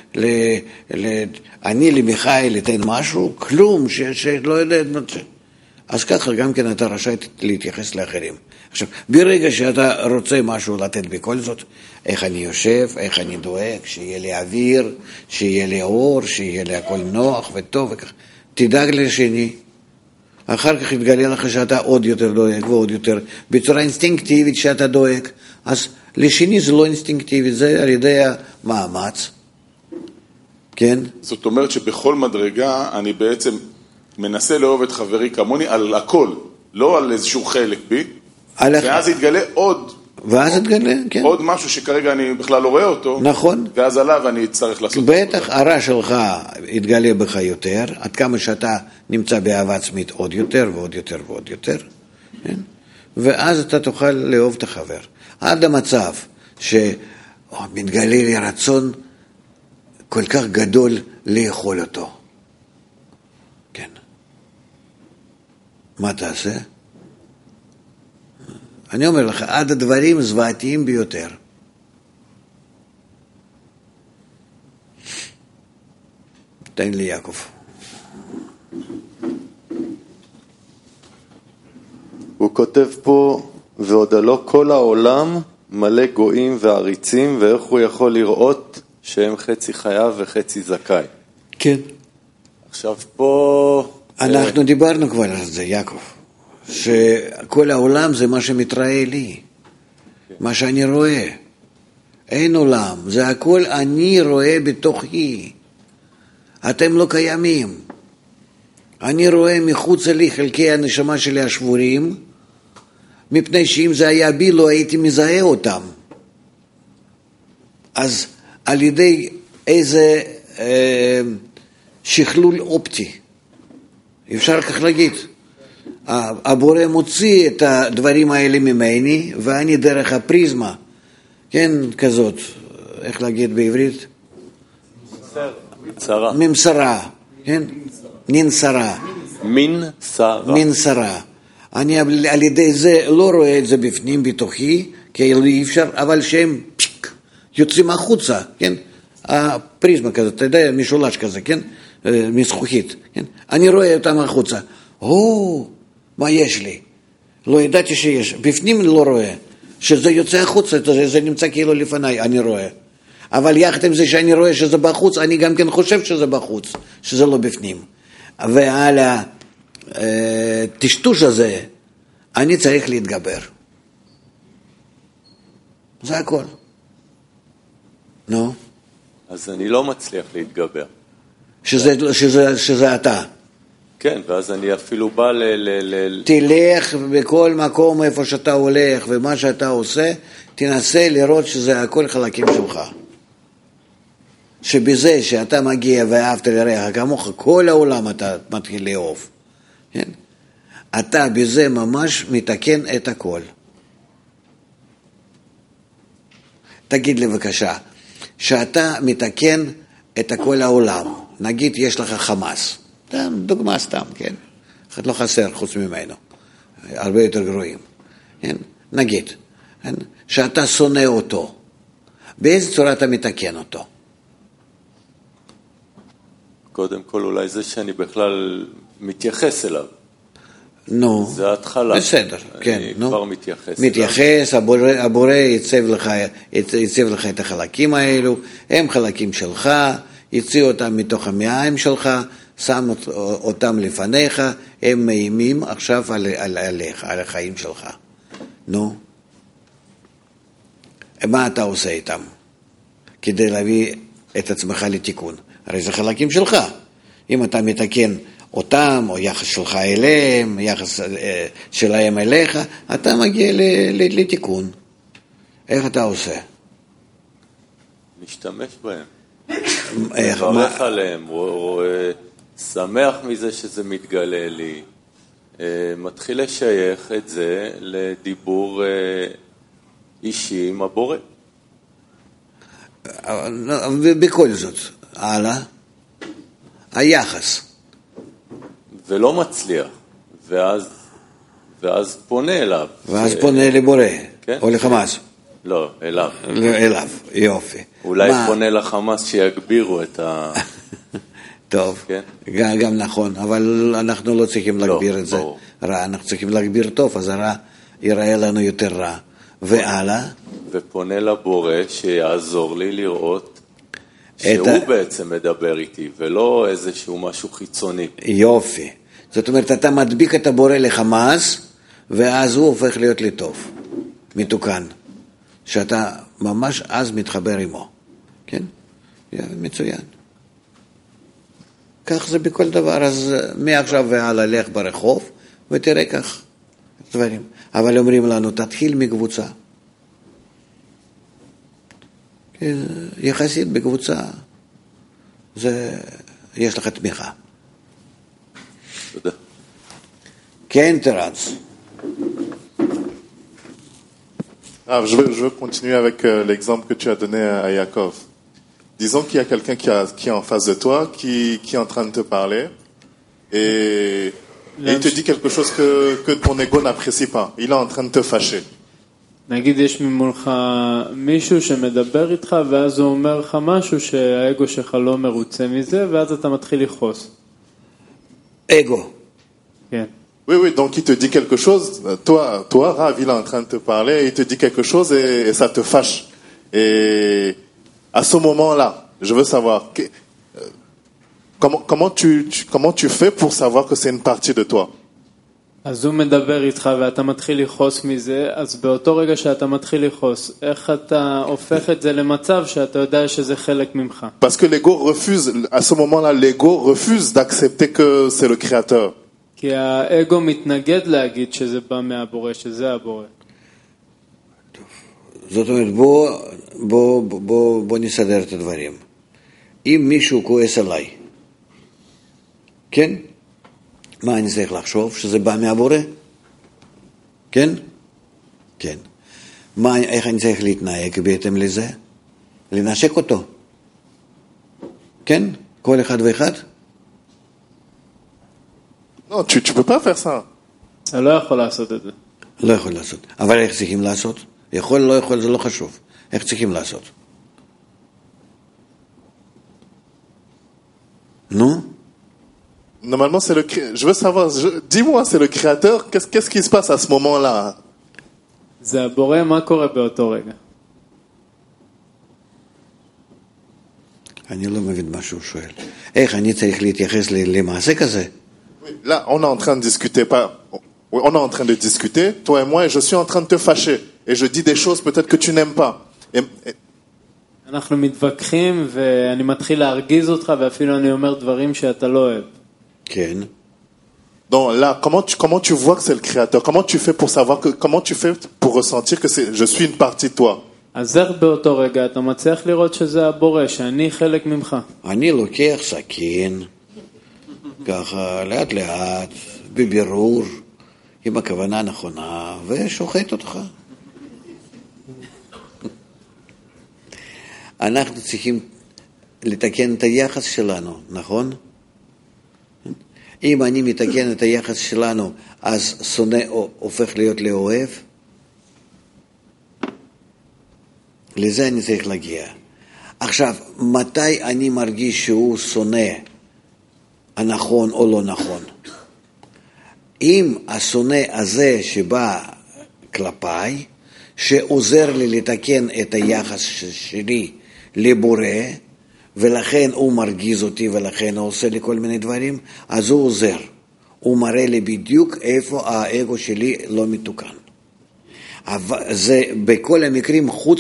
Speaker 2: אני למיכאל אתן משהו, כלום, שלא יודע. אז ככה גם כן אתה רשאי להתייחס לאחרים. עכשיו, ברגע שאתה רוצה משהו לתת בכל זאת, איך אני יושב, איך אני דואג, שיהיה לי אוויר, שיהיה לי אור, שיהיה לי הכל נוח וטוב וכך. תדאג לשני. אחר כך יתגלה לך שאתה עוד יותר דואג ועוד יותר, בצורה אינסטינקטיבית שאתה דואג. אז לשני זה לא אינסטינקטיבי, זה על ידי המאמץ. כן?
Speaker 6: זאת אומרת שבכל מדרגה אני בעצם מנסה לאהוב את חברי כמוני על הכל, לא על איזשהו חלק בי, ואז יתגלה עוד.
Speaker 2: ואז יתגלה, כן.
Speaker 6: עוד משהו שכרגע אני בכלל לא רואה אותו.
Speaker 2: נכון.
Speaker 6: ואז עליו אני צריך לעשות.
Speaker 2: בטח הרע שלך יתגלה בך יותר, עד כמה שאתה נמצא באהבה עצמית עוד יותר ועוד יותר ועוד יותר. כן? ואז אתה תוכל לאהוב את החבר. עד המצב שמתגלה לי רצון כל כך גדול לאכול אותו. כן. מה תעשה? אני אומר לך, עד הדברים זוועתיים ביותר. תן לי יעקב.
Speaker 7: הוא כותב פה, ועוד לא כל העולם מלא גויים ועריצים, ואיך הוא יכול לראות שהם חצי חייב וחצי זכאי.
Speaker 2: כן.
Speaker 7: עכשיו פה...
Speaker 2: אנחנו דיברנו כבר על זה, יעקב. שכל העולם זה מה שמתראה לי. מה שאני רואה. אין עולם. זה הכל אני רואה בתוכי. אתם לא קיימים. אני רואה מחוץ לי חלקי הנשמה שלי השבורים, מפני שאם זה היה בי לא הייתי מזהה אותם. אז על ידי איזה שכלול אופטי. אפשר כך להגיד. הבורא מוציא את הדברים האלה ממני, ואני דרך הפריזמה, כן, כזאת, איך להגיד בעברית?
Speaker 7: ממסרה.
Speaker 2: ממסרה, כן? ננסרה. מנסרה. אני על ידי זה לא רואה את זה בפנים בתוכי, כי אי אפשר, אבל שהם יוצאים החוצה, כן? הפריזמה כזאת, אתה יודע, משולש כזה, כן? מזכוכית, כן? אני רואה אותם החוצה. מה יש לי? לא ידעתי שיש. בפנים לא רואה. שזה יוצא החוצה, זה נמצא כאילו לפניי, אני רואה. אבל יחד עם זה שאני רואה שזה בחוץ, אני גם כן חושב שזה בחוץ, שזה לא בפנים. ועל הטשטוש הזה, אני צריך להתגבר. זה הכל. נו?
Speaker 7: אז אני לא מצליח להתגבר.
Speaker 2: שזה אתה.
Speaker 7: כן, ואז אני אפילו בא
Speaker 2: תלך בכל מקום איפה שאתה הולך ומה שאתה עושה, תנסה לראות שזה הכל חלקים שלך. שבזה שאתה מגיע ואהבת לרעך כמוך, כל העולם אתה מתחיל לאהוב. כן? אתה בזה ממש מתקן את הכל. תגיד לי בבקשה, שאתה מתקן את כל העולם, נגיד יש לך חמאס, דוגמה סתם, כן? לא חסר חוץ ממנו, הרבה יותר גרועים, כן? נגיד, כן? שאתה שונא אותו, באיזה צורה אתה מתקן אותו?
Speaker 7: קודם כל אולי זה שאני בכלל מתייחס אליו.
Speaker 2: נו,
Speaker 7: זה ההתחלה.
Speaker 2: בסדר, כן.
Speaker 7: אני כבר מתייחס.
Speaker 2: מתייחס, הבורא ייצב לך את החלקים האלו, הם חלקים שלך, יציא אותם מתוך המעיים שלך, שם אותם לפניך, הם מאיימים עכשיו עליך, על החיים שלך. נו, מה אתה עושה איתם? כדי להביא את עצמך לתיקון. הרי זה חלקים שלך. אם אתה מתקן אותם, או יחס שלך אליהם, יחס שלהם אליך, אתה מגיע לתיקון. איך אתה עושה?
Speaker 7: משתמש בהם. מברך עליהם, שמח מזה שזה מתגלה לי, מתחיל לשייך את זה לדיבור אישי עם הבורא.
Speaker 2: ובכל זאת, הלאה, היחס.
Speaker 7: ולא מצליח, ואז פונה אליו.
Speaker 2: ואז פונה לבורא, כן? או לחמאס.
Speaker 7: לא, אליו.
Speaker 2: אליו, יופי.
Speaker 7: אולי פונה לחמאס שיגבירו את ה...
Speaker 2: טוב, כן? גם נכון, אבל אנחנו לא צריכים להגביר את זה רע, אנחנו צריכים להגביר טוב, אז הרע ייראה לנו יותר רע. והלאה?
Speaker 7: ופונה לבורא שיעזור לי לראות שהוא בעצם מדבר איתי, ולא איזשהו משהו חיצוני.
Speaker 2: יופי. זאת אומרת, אתה מדביק את הבורא לחמאס, ואז הוא הופך להיות לי טוב, מתוקן. שאתה ממש אז מתחבר עמו. כן? מצוין. כך זה בכל דבר, אז מעכשיו והלאה לך ברחוב, ותראה כך דברים. אבל אומרים לנו, תתחיל מקבוצה. יחסית בקבוצה, יש לך תמיכה.
Speaker 7: תודה.
Speaker 2: כן, תרץ.
Speaker 8: Je veux continuer avec l'exemple que tu as donné à Yaakov. Disons qu'il y a quelqu'un qui est en face de toi, qui est en train de te parler, et il te dit quelque chose que ton ego n'apprécie pas. Il est en train de te fâcher.
Speaker 9: נגיד יש ממולך מישהו שמדבר איתך ואז הוא אומר לך משהו שהאגו שלך לא מרוצה מזה ואז אתה מתחיל לכעוס.
Speaker 2: אגו.
Speaker 9: כן.
Speaker 8: Oui, donc il te dit quelque chose, toi, Rav, il est en train de te parler, il te dit quelque chose et ça te fâche. Et à ce moment-là, je veux savoir, comment tu fais pour savoir que c'est une partie de toi?
Speaker 9: אז הוא מדבר איתך ואתה מתחיל לכעוס מזה, אז באותו רגע שאתה מתחיל לכעוס, איך אתה הופך את זה למצב שאתה יודע שזה חלק ממך?
Speaker 8: Parce que l'ego refuse, à ce moment-là, l'ego refuse d'accepter que c'est le créateur.
Speaker 9: כי האגו מתנגד להגיד שזה בא מהבורא, שזה הבורא.
Speaker 2: זאת אומרת, בוא נסדר את הדברים. אם מישהו כועס עליי, כן? מה אני צריך לחשוב? שזה בא מהבורא? כן? כן. איך אני צריך להתנהג בהתאם לזה? לנשק אותו. כן? כל אחד ואחד?
Speaker 8: Non, tu peux pas faire ça.
Speaker 9: אתה לא יכול לעשות את זה.
Speaker 2: לא יכול לעשות. אבל איך צריכים לעשות? יכול, לא יכול, זה לא חשוב. איך צריכים לעשות? נו?
Speaker 8: Normalement, c'est je veux savoir, dis-moi, c'est le créateur, qu'est-ce qui se passe à ce moment-là?
Speaker 9: זה הבורא, מה קורה באותו רגע?
Speaker 2: אני לא מבין מה שהוא שואל. איך אני צריך להתייחס למעשה כזה?
Speaker 8: Là, on est en train de discuter, on est en train de discuter, toi et moi, et je suis en train de te fâcher. Et je dis des choses peut-être que tu n'aimes pas.
Speaker 9: אנחנו מתווכחים ואני מתחיל להרגיז אותך ואפילו אני אומר דברים שאתה לא אוהב.
Speaker 2: כן.
Speaker 8: Donc là, comment tu vois que c'est le créateur? Comment tu fais pour savoir comment tu fais pour ressentir que je suis une partie de toi?
Speaker 9: אז איך באותו רגע אתה מצליח לראות שזה הבורא, שאני חלק ממך?
Speaker 2: אני לוקח סכין, ככה לאט לאט, בבירור, עם הכוונה הנכונה, ושוחט אותך. אנחנו צריכים לתקן את היחס שלנו, נכון? אם אני מתקן את היחס שלנו, אז שונא הופך להיות לאוהב? לזה אני צריך להגיע. עכשיו, מתי אני מרגיש שהוא שונא הנכון או לא נכון? אם השונא הזה שבא כלפיי, שעוזר לי לתקן את היחס שלי לבורא, ולכן הוא מרגיז אותי ולכן הוא עושה לי כל מיני דברים, אז הוא עוזר. הוא מראה לי בדיוק איפה האגו שלי לא מתוקן. זה בכל המקרים חוץ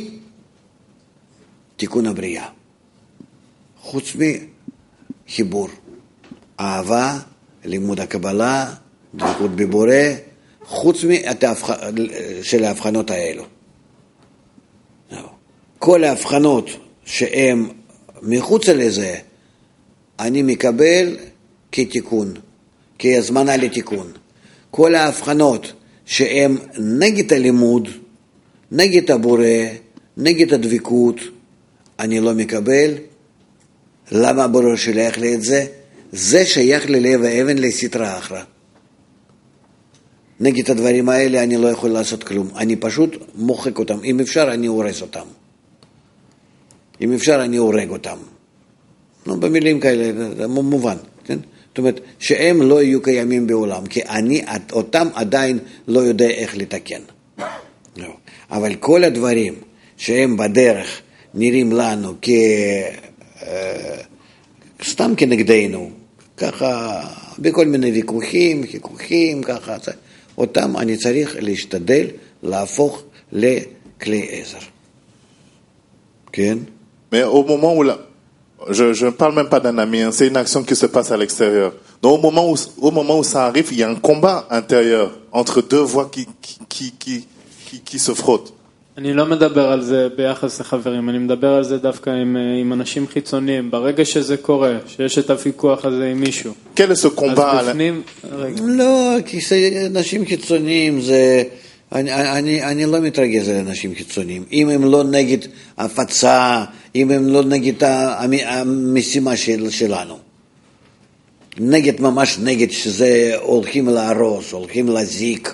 Speaker 2: מתיקון הבריאה. חוץ מחיבור. אהבה, לימוד הקבלה, דבקות בבורא, חוץ של ההבחנות האלו. כל ההבחנות שהן מחוץ לזה, אני מקבל כתיקון, כזמנה לתיקון. כל ההבחנות שהן נגד הלימוד, נגד הבורא, נגד הדבקות, אני לא מקבל. למה הבורא שולח לי את זה? זה שייך ללב האבן לסתרה אחרא. נגד הדברים האלה אני לא יכול לעשות כלום. אני פשוט מוחק אותם. אם אפשר, אני הורס אותם. אם אפשר, אני הורג אותם. במילים כאלה, זה מובן. כן? זאת אומרת, שהם לא יהיו קיימים בעולם, כי אני אותם עדיין לא יודע איך לתקן. לא. אבל כל הדברים שהם בדרך נראים לנו סתם כנגדנו, ככה, בכל מיני ויכוחים, חיכוכים, ככה, אותם אני צריך להשתדל להפוך לכלי עזר. כן?
Speaker 8: Mais au moment où je ne parle même pas d'un ami, hein, c'est une action qui se passe à l'extérieur. Donc au moment où ça arrive, il y a un combat intérieur entre deux voix qui se frottent.
Speaker 9: אני לא מדבר על זה ביחס לחברים, אני מדבר על זה דווקא עם אנשים חיצוניים. ברגע שזה קורה, שיש את הוויכוח הזה עם מישהו.
Speaker 8: Quel est ce combat?
Speaker 9: אז בפנים...
Speaker 2: לא, כי אנשים חיצוניים זה... אני לא מתרגז על אנשים חיצוניים. אם הם לא נגד הפצה, אם הם לא נגד המשימה שלנו. נגד, ממש נגד, שזה הולכים להרוס, הולכים להזיק.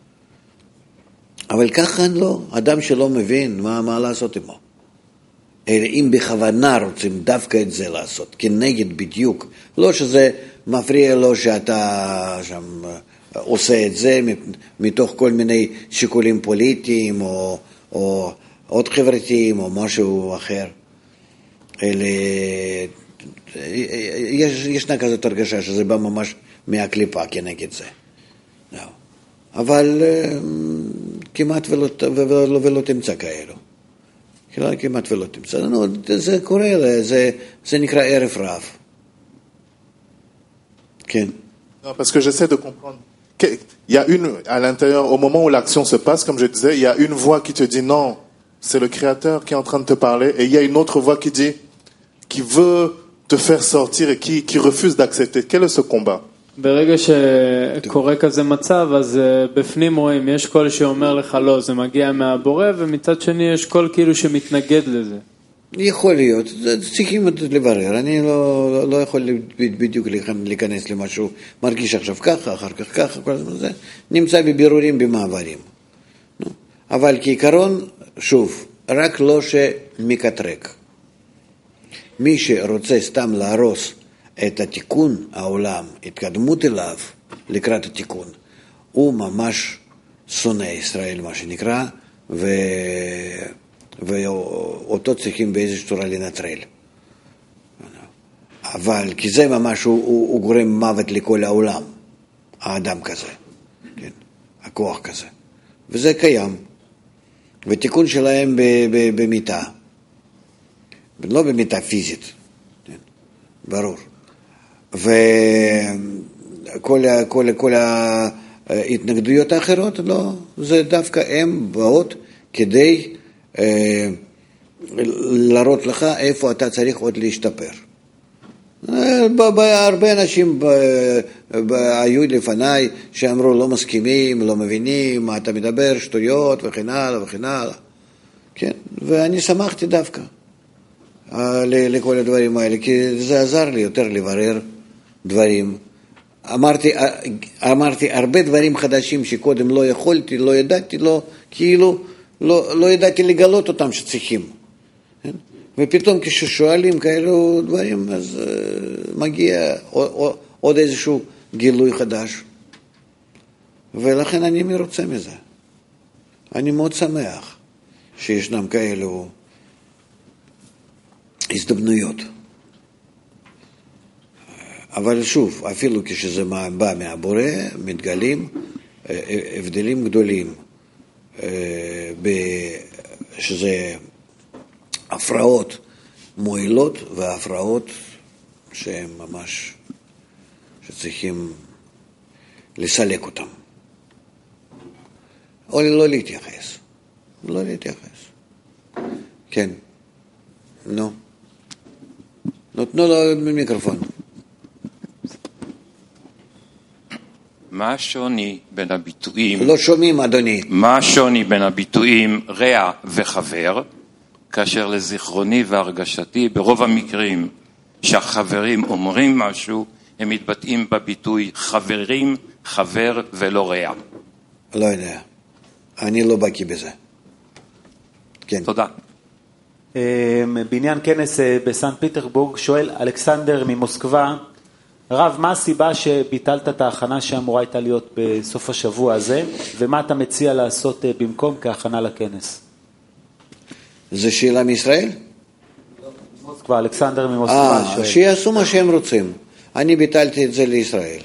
Speaker 2: אבל ככה לא, אדם שלא מבין מה לעשות עמו. אם בכוונה רוצים דווקא את זה לעשות, כנגד בדיוק, לא שזה מפריע לו שאתה שם עושה את זה מתוך כל מיני שיקולים פוליטיים או עוד חברתיים או משהו אחר. אלא ישנה כזאת הרגשה שזה בא ממש מהקליפה כנגד זה. אבל כמעט ולא תמצא כאלו. כמעט ולא תמצא. זה קורה, זה נקרא ערב רב. כן.
Speaker 8: Non, parce que j'essaie de comprendre. Il y a à l'intérieur, au moment où l'action se passe, comme je disais, il y a une voix qui te dit non, c'est le Créateur qui est en train de te parler, et il y a une autre voix qui dit qui veut te faire sortir et qui refuse d'accepter. Quel est ce combat?
Speaker 9: ברגע שקורה כזה מצב, אז בפנים רואים, יש קול שאומר לך לא, זה מגיע מהבורא, ומצד שני יש קול כאילו שמתנגד לזה.
Speaker 2: יכול להיות, צריכים לברר, אני לא יכול בדיוק להיכנס למשהו, מרגיש עכשיו ככה, אחר כך ככה, כל הזמן זה נמצא בבירורים במעברים. אבל כעיקרון, שוב, רק לא שמקטרק. מי שרוצה סתם להרוס את התיקון העולם, התקדמות אליו לקראת התיקון, הוא ממש שונא ישראל, מה שנקרא, ואותו צריכים באיזושהי צורה לנטרל. אבל כי זה ממש, הוא גורם מוות לכל העולם, האדם כזה, כן? הכוח כזה. וזה קיים. ותיקון שלהם במיטה, לא במיטה פיזית, כן? ברור. וכל ההתנגדויות האחרות, לא, זה דווקא הם באות כדי להראות לך איפה אתה צריך עוד להשתפר. הרבה אנשים היו לפניי שאמרו לא מסכימים, לא מבינים מה אתה מדבר, שטויות וכן הלאה וכן הלאה. כן? ואני שמחתי דווקא לכל הדברים האלה, כי זה עזר לי יותר לברר דברים. אמרתי הרבה דברים חדשים שקודם לא יכולתי, לא ידעתי, לא ידעתי לגלות אותם שצריכים. ופתאום כששואלים כאלו דברים, אז מגיע עוד איזשהו גילוי חדש. ולכן אני מרוצה מזה. אני מאוד שמח שישנם כאלו הזדמנויות. אבל שוב, אפילו כשזה בא מהבורא, מתגלים הבדלים גדולים, שזה הפרעות מועילות והפרעות שהן ממש שצריכים לסלק אותם. או לא להתייחס. לא להתייחס. כן. נו. נותנו לו מיקרופון.
Speaker 10: מה השוני בין הביטויים?
Speaker 2: לא שומעים, אדוני.
Speaker 10: מה השוני בין הביטויים רע וחבר, כאשר לזיכרוני והרגשתי ברוב המקרים שהחברים אומרים משהו, הם מתבטאים בביטוי חברים, חבר ולא רע.
Speaker 2: לא יודע. אני לא בקי בזה. כן.
Speaker 10: תודה.
Speaker 4: בעניין כנס בסן פיטרבורג שואל אלכסנדר ממוסקבה, רב, מה הסיבה שביטלת את ההכנה שאמורה הייתה להיות בסוף השבוע הזה, ומה אתה מציע לעשות במקום כהכנה לכנס?
Speaker 2: זה שאלה מישראל?
Speaker 4: מוסקבה, אלכסנדר ממוסקבה שואל.
Speaker 2: שיעשו מה שהם רוצים. אני ביטלתי את זה לישראל.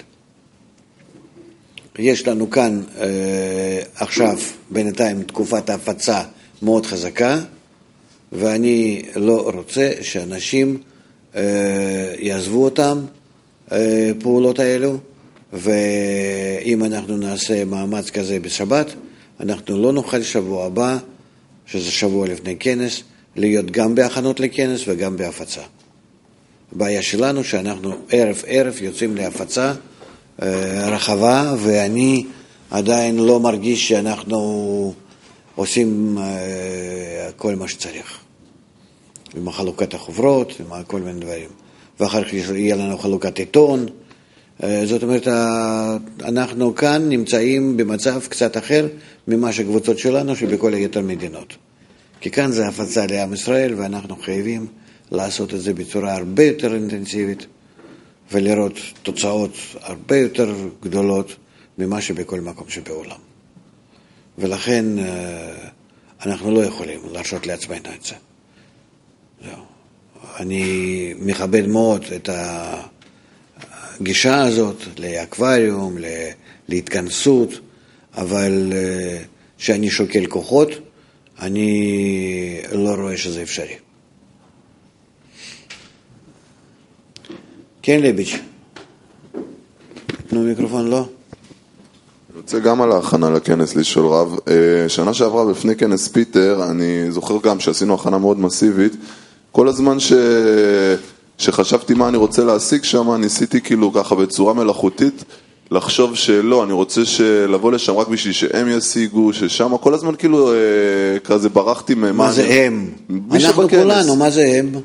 Speaker 2: יש לנו כאן עכשיו בינתיים תקופת ההפצה מאוד חזקה, ואני לא רוצה שאנשים יעזבו אותם, פעולות האלו, ואם אנחנו נעשה מאמץ כזה בשבת, אנחנו לא נוכל שבוע הבא, שזה שבוע לפני כנס, להיות גם בהכנות לכנס וגם בהפצה. הבעיה שלנו שאנחנו ערב יוצאים להפצה רחבה, ואני עדיין לא מרגיש שאנחנו עושים כל מה שצריך. עם חלוקת החוברות, עם כל מיני דברים. ואחר כך יהיה לנו חלוקת עיתון. זאת אומרת, אנחנו כאן נמצאים במצב קצת אחר ממה שקבוצות שלנו שבכל היתר מדינות. כי כאן זה הפצה לעם ישראל, ואנחנו חייבים לעשות את זה בצורה הרבה יותר אינטנסיבית, ולראות תוצאות הרבה יותר גדולות ממה שבכל מקום שבעולם. ולכן אנחנו לא יכולים להרשות לעצמנו את זה. אני מכבד מאוד את הגישה הזאת לאקווריום, להתכנסות, אבל שאני שוקל כוחות, אני לא רואה שזה אפשרי. כן, לביץ'. תנו מיקרופון, לא?
Speaker 11: אני רוצה גם על ההכנה לכנס לשאול רב. שנה שעברה בפני כנס פיטר, אני זוכר גם שעשינו הכנה מאוד מסיבית, כל הזמן שחשבתי מה אני רוצה להשיג שם, ניסיתי כאילו ככה בצורה מלאכותית, לחשוב שלא, אני רוצה לבוא לשם רק בשביל שהם ישיגו, ששם כל הזמן כאילו כזה ברחתי ממה...
Speaker 2: מה זה הם? אנחנו כולנו, מה זה הם?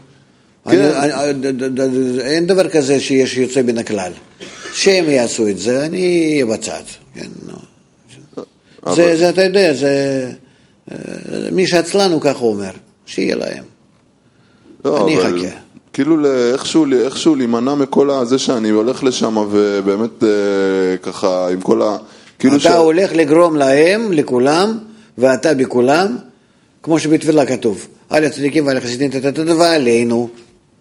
Speaker 2: אין דבר כזה שיש יוצא בין הכלל. שהם יעשו את זה, אני אהיה בצד. זה, אתה יודע, זה... מי שעצלנו ככה אומר, שיהיה להם. אני אחכה.
Speaker 11: כאילו איכשהו להימנע מכל הזה שאני הולך לשם ובאמת ככה עם כל ה...
Speaker 2: אתה הולך לגרום להם, לכולם, ואתה בכולם, כמו שבתפילה כתוב, על הצדיקים ועל החסידים ועלינו.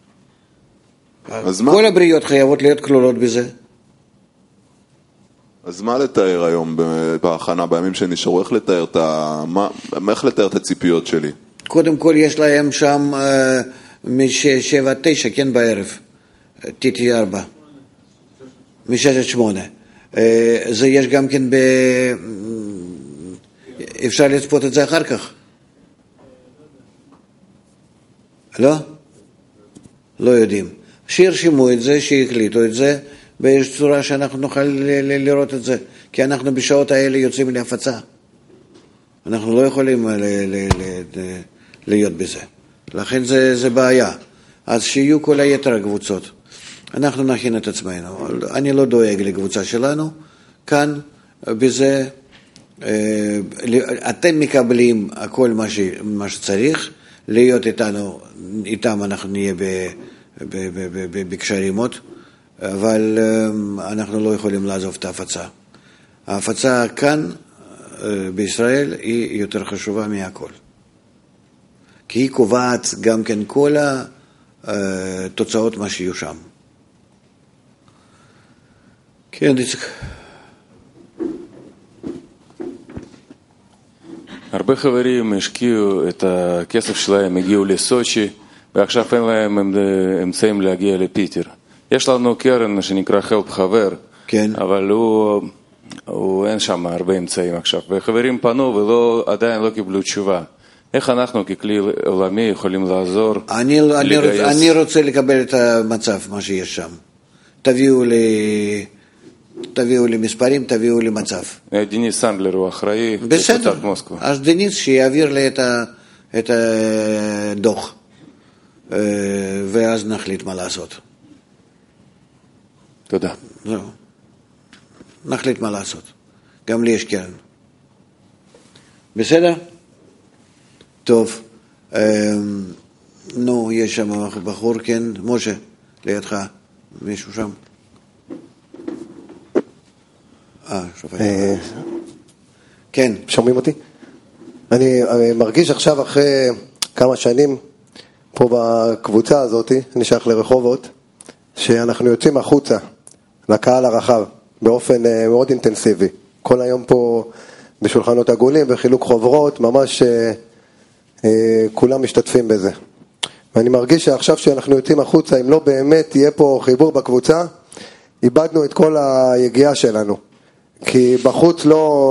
Speaker 2: כל הבריות חייבות להיות כלולות בזה.
Speaker 11: אז מה לתאר היום בהכנה, בימים שנשארו? איך לתאר את הציפיות שלי?
Speaker 2: קודם כל יש להם שם מ-7-9, כן, בערב, TT4, מ-6-8. זה יש גם כן אפשר לצפות את זה אחר כך? לא? לא יודעים. שירשמו את זה, שהקליטו את זה, באיזו צורה שאנחנו נוכל לראות את זה. כי אנחנו בשעות האלה יוצאים להפצה. אנחנו לא יכולים להיות בזה. לכן זה בעיה. אז שיהיו כל היתר הקבוצות. אנחנו נכין את עצמנו. אני לא דואג לקבוצה שלנו. כאן, בזה, אתם מקבלים הכל מה שצריך. להיות איתם אנחנו נהיה בקשרים עוד. אבל אנחנו לא יכולים לעזוב את ההפצה. ההפצה כאן, בישראל, היא יותר חשובה מהכל. כי היא קובעת גם כן כל התוצאות מה שיהיו שם. כן, איציק.
Speaker 12: הרבה חברים השקיעו את הכסף שלהם, הגיעו לסוצ'י, ועכשיו אין להם אמצעים להגיע לפיטר. יש לנו קרן שנקרא חלפ חבר,
Speaker 2: כן.
Speaker 12: אבל הוא אין שם הרבה אמצעים עכשיו. וחברים פנו ועדיין לא קיבלו תשובה. איך אנחנו ככלי עולמי יכולים לעזור?
Speaker 2: אני רוצה לקבל את המצב, מה שיש שם. תביאו לי מספרים, תביאו לי מצב.
Speaker 12: דניס סנדלר הוא אחראי.
Speaker 2: בסדר, אז דניס שיעביר לי את הדוח, ואז נחליט מה לעשות.
Speaker 12: תודה.
Speaker 2: זהו. נחליט מה לעשות. גם לי יש קרן. בסדר? טוב. נו, יש שם בחור, כן. משה, לידך. מישהו שם? שופט. כן.
Speaker 13: שומעים אותי? אני מרגיש עכשיו אחרי כמה שנים פה בקבוצה הזאת, אני שייך לרחובות, שאנחנו יוצאים החוצה לקהל הרחב באופן מאוד אינטנסיבי. כל היום פה בשולחנות עגולים וחילוק חוברות, ממש כולם משתתפים בזה. ואני מרגיש שעכשיו שאנחנו יוצאים החוצה, אם לא באמת יהיה פה חיבור בקבוצה, איבדנו את כל היגיעה שלנו. כי בחוץ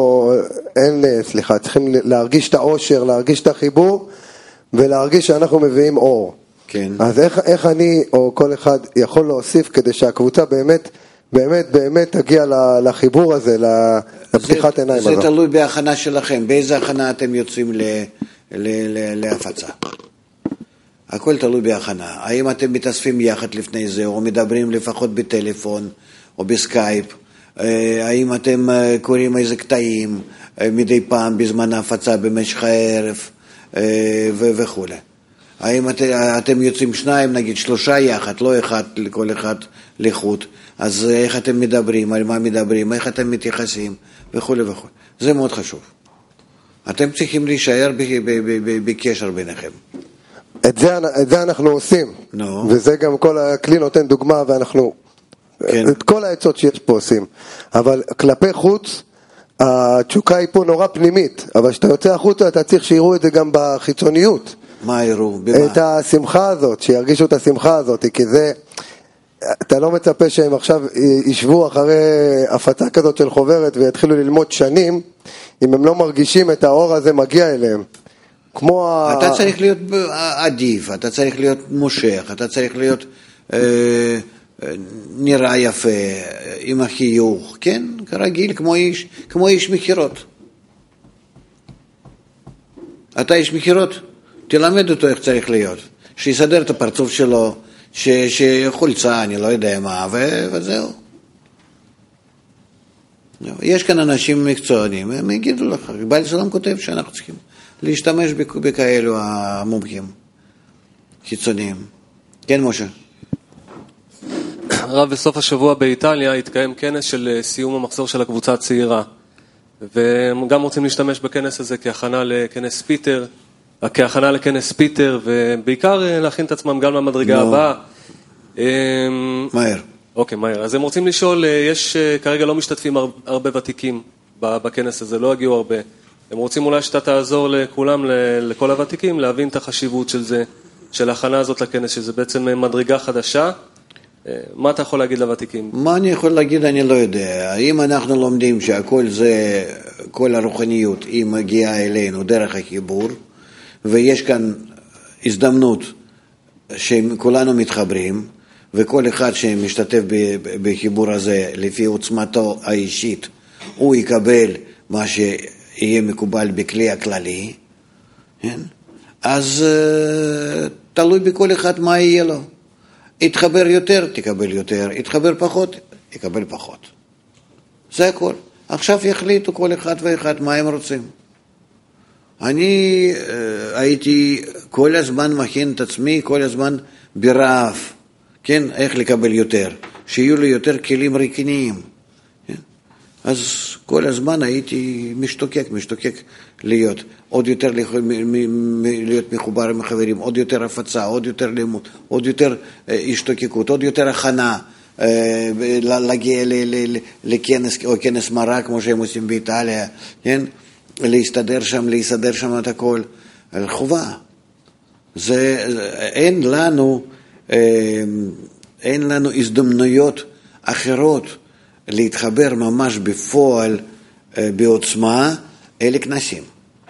Speaker 13: צריכים להרגיש את האושר, להרגיש את החיבור, ולהרגיש שאנחנו מביאים אור.
Speaker 2: כן.
Speaker 13: אז איך אני או כל אחד יכול להוסיף כדי שהקבוצה באמת תגיע לחיבור הזה, לפתיחת עיניים הזאת?
Speaker 2: זה תלוי בהכנה שלכם. באיזה הכנה אתם יוצאים להפצה? הכל תלוי בהכנה. האם אתם מתאספים יחד לפני זה, או מדברים לפחות בטלפון, או בסקייפ? האם אתם קוראים איזה קטעים מדי פעם בזמן ההפצה במשך הערב וכו'. האם אתם יוצאים שניים, נגיד 3 יחד, לא אחד לכל אחד לחוד, אז איך אתם מדברים, על מה מדברים, איך אתם מתייחסים וכו' וכו'. זה מאוד חשוב. אתם צריכים להישאר בקשר ביניכם.
Speaker 13: את זה אנחנו עושים. וזה גם כל הכלי נותן דוגמה, ואנחנו את כל העצות שיש פה עושים. אבל כלפי חוץ, התשוקה היא פה נורא פנימית, אבל כשאתה יוצא החוצה אתה צריך שיראו את זה גם בחיצוניות.
Speaker 2: מה יראו? במה?
Speaker 13: את השמחה הזאת, שירגישו את השמחה הזאת, כי זה, אתה לא מצפה שהם עכשיו ישבו אחרי הפצה כזאת של חוברת ויתחילו ללמוד שנים, אם הם לא מרגישים את האור הזה מגיע אליהם. כמו
Speaker 2: אתה צריך להיות עדיף, אתה צריך להיות מושך, אתה צריך להיות נראה יפה, עם החיוך, כן, כרגיל, כמו איש מחירות. אתה איש מחירות, תלמד אותו איך צריך להיות, שיסדר את הפרצוף שלו, שחולצה, אני לא יודע מה, וזהו. יש כאן אנשים מקצוענים, הם יגידו לך, בעל סולם כותב שאנחנו צריכים להשתמש בכאלו המומחים חיצוניים. כן, משה?
Speaker 14: הרב, בסוף השבוע באיטליה התקיים כנס של סיום המחזור של הקבוצה הצעירה, והם גם רוצים להשתמש בכנס הזה כהכנה לכנס פיטר, ובעיקר להכין את עצמם גם למדרגה הבאה.
Speaker 2: מהר.
Speaker 14: אוקיי, מהר. אז הם רוצים לשאול, יש כרגע לא משתתפים הרבה ותיקים בכנס הזה, לא הגיעו הרבה. הם רוצים אולי שאתה תעזור לכולם, לכל הוותיקים, להבין את החשיבות של זה, של ההכנה הזאת לכנס, שזה בעצם מדרגה חדשה. מה אתה יכול להגיד לוותיקים?
Speaker 2: מה אני יכול להגיד, אני לא יודע. אם אנחנו לומדים שהכל זה, כל הרוחניות, היא מגיעה אלינו דרך החיבור, ויש כאן הזדמנות שכולנו מתחברים, וכל אחד שמשתתף בחיבור הזה לפי עוצמתו האישית, הוא יקבל מה שיהיה מקובל בכלי הכללי, כן? אז תלוי בכל אחד מה יהיה לו. יתחבר יותר, תקבל יותר, יתחבר פחות, יקבל פחות. זה הכל. עכשיו יחליטו כל אחד ואחד מה הם רוצים. אני הייתי כל הזמן מכין את עצמי, כל הזמן ברעב, כן, איך לקבל יותר, שיהיו לי יותר כלים ריקניים, כן? אז כל הזמן הייתי משתוקק להיות, עוד יותר להיות מחובר עם החברים, עוד יותר הפצה, עוד יותר לימוד, עוד יותר השתוקקות, עוד יותר הכנה, להגיע לכנס או כנס מראה כמו שהם עושים באיטליה, כן? להסתדר שם את הכל, על חובה. אין לנו הזדמנויות אחרות להתחבר ממש בפועל בעוצמה אלה כנסים.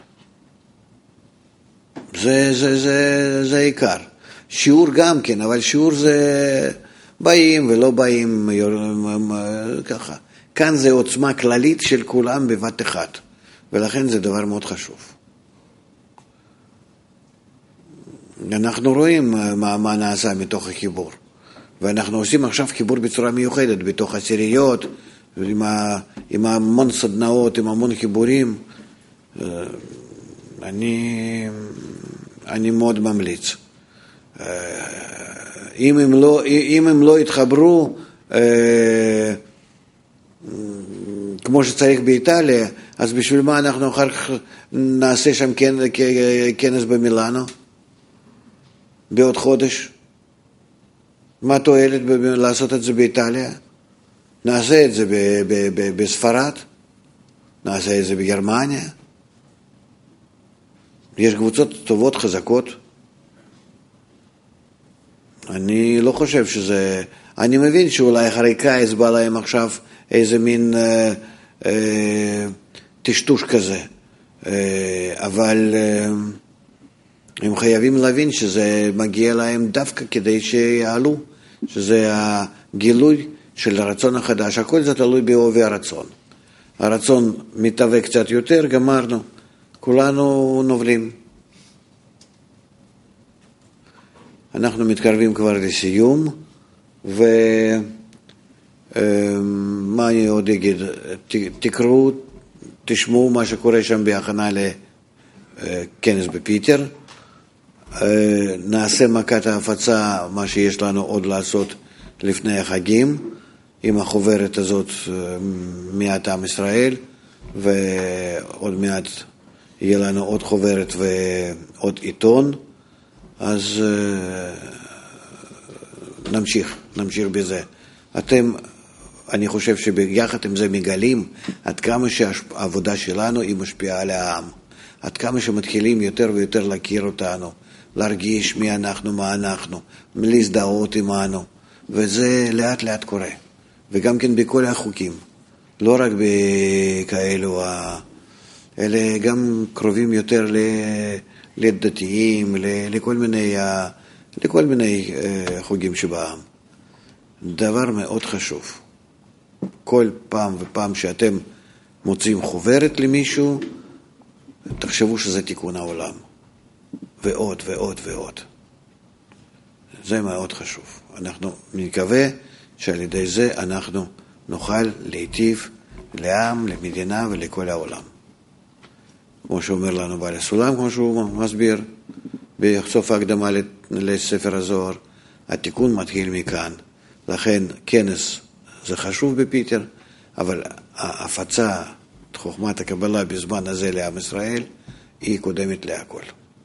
Speaker 2: זה העיקר. שיעור גם כן, אבל שיעור זה באים ולא באים ככה. כאן זה עוצמה כללית של כולם בבת אחת, ולכן זה דבר מאוד חשוב. אנחנו רואים מה נעשה מתוך החיבור, ואנחנו עושים עכשיו חיבור בצורה מיוחדת בתוך עשיריות, עם המון סדנאות, עם המון חיבורים. אני מאוד ממליץ. אם הם לא יתחברו כמו שצריך באיטליה, אז בשביל מה אנחנו אחר כך נעשה שם כנס במילאנו בעוד חודש? מה תועלת לעשות את זה באיטליה? נעשה את זה בספרד, נעשה את זה בגרמניה. יש קבוצות טובות, חזקות. אני לא חושב שזה... אני מבין שאולי אחרי קיץ בא להם עכשיו איזה מין טשטוש כזה, אבל הם חייבים להבין שזה מגיע להם דווקא כדי שיעלו, שזה הגילוי של הרצון החדש. הכל זה תלוי בעובי הרצון. הרצון מתהווה קצת יותר, גמרנו. כולנו נובלים. אנחנו מתקרבים כבר לסיום, ומה אני עוד אגיד? תקראו, תשמעו מה שקורה שם בהכנה לכנס בפיטר. נעשה מכת ההפצה, מה שיש לנו עוד לעשות לפני החגים, עם החוברת הזאת מעט עם ישראל, ועוד מעט יהיה לנו עוד חוברת ועוד עיתון. אז נמשיך בזה. אני חושב שביחד עם זה מגלים עד כמה שהעבודה שלנו היא משפיעה על העם, עד כמה שמתחילים יותר ויותר להכיר אותנו, להרגיש מי אנחנו, מה אנחנו, להזדהות עמנו, וזה לאט לאט קורה, וגם כן בכל החוקים, לא רק בכאלו, אלה גם קרובים יותר לדתיים, לכל מיני חוגים שבעם. דבר מאוד חשוב. כל פעם ופעם שאתם מוצאים חוברת למישהו, תחשבו שזה תיקון העולם. ועוד ועוד ועוד. זה מאוד חשוב. אנחנו מקווה שעל ידי זה אנחנו נוכל להיטיב לעם, למדינה ולכל העולם. כמו שאומר לנו בעל הסולם, כמו שהוא מסביר בסוף ההקדמה לספר הזוהר, התיקון מתחיל מכאן. לכן כנס זה חשוב בפיטר, אבל ההפצה, חוכמת הקבלה בזמן הזה לעם ישראל, היא קודמת להכל.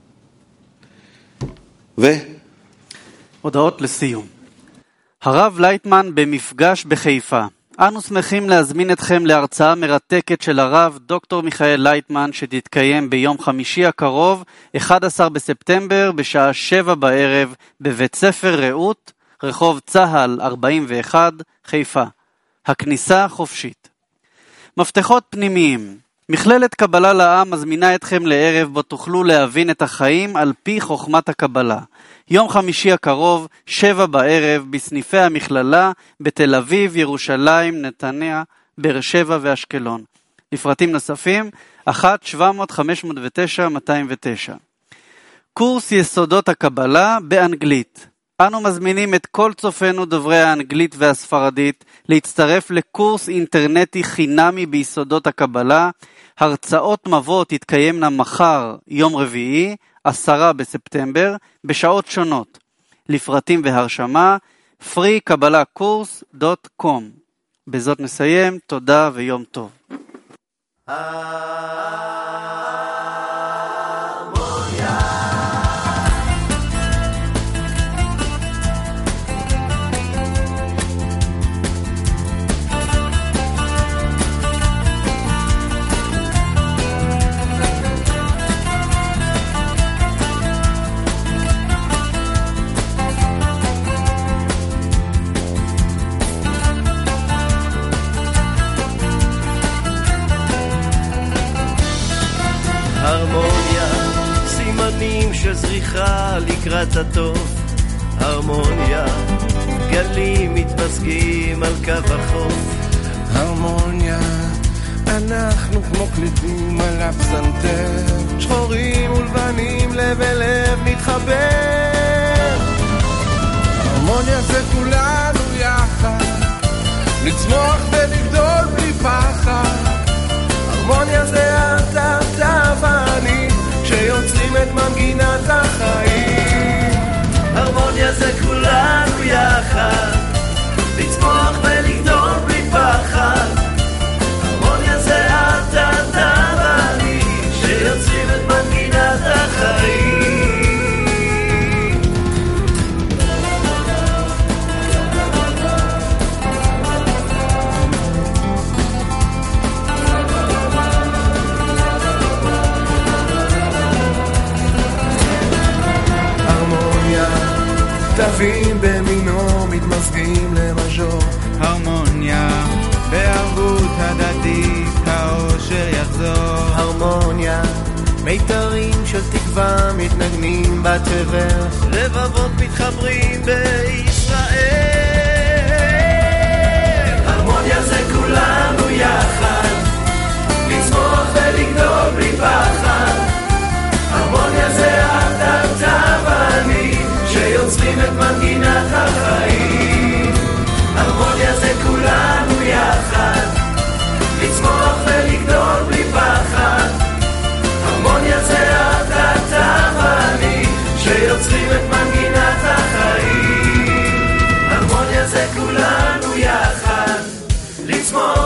Speaker 1: הודעות לסיום. הרב לייטמן במפגש בחיפה. אנו שמחים להזמין אתכם להרצאה מרתקת של הרב דוקטור מיכאל לייטמן שתתקיים ביום חמישי הקרוב, 11 בספטמבר, בשעה 7 בערב, בבית ספר רעות, רחוב צהל 41, חיפה. הכניסה חופשית. מפתחות פנימיים. מכללת קבלה לעם מזמינה אתכם לערב בו תוכלו להבין את החיים על פי חוכמת הקבלה. יום חמישי הקרוב, 7 בערב, בסניפי המכללה בתל אביב, ירושלים, נתניה, באר שבע ואשקלון. לפרטים נוספים, 1-700-509-209. קורס יסודות הקבלה באנגלית. אנו מזמינים את כל צופינו דוברי האנגלית והספרדית להצטרף לקורס אינטרנטי חינמי ביסודות הקבלה. הרצאות מבוא תתקיימנה מחר, יום רביעי, 10 בספטמבר, בשעות שונות. לפרטים והרשמה, freekabalacourse.com. בזאת נסיים, תודה ויום טוב.
Speaker 15: הרמוניה, סימנים של זריחה לקראת הטוב. הרמוניה, גלים מתמזגים על קו החוף.
Speaker 16: הרמוניה, אנחנו כמו קלידים על הפסנתר, שחורים ולבנים, לב אל לב מתחבר. הרמוניה זה כולנו יחד, לצמוח ולגדול בלי פחד. הרמוניה זה אתה ואני, שיוצרים את מנגינת החיים.
Speaker 15: הרמוניה זה כולנו יחד, לצמוח ולגדול בלי פחד. הרמוניה זה אתה ואני, שיוצרים את מנגינת החיים.
Speaker 16: תווים במינו מתמזגים למז'ור.
Speaker 17: הרמוניה, בערבות הדדית האושר יחזור.
Speaker 15: הרמוניה, מיתרים של תקווה מתנגנים בתבל. לבבות מתחברים בישראל. הרמוניה זה כולנו יחד, לצמוח ולגדול בלי פחד. הרמוניה זה אתה ואני, שיוצרים את מנגינת החיים. הרמוניה זה כולנו יחד, לצמוח ולגדול בלי פחד. הרמוניה זה אתה ואני, שיוצרים את מנגינת החיים. הרמוניה זה כולנו יחד, לצמוח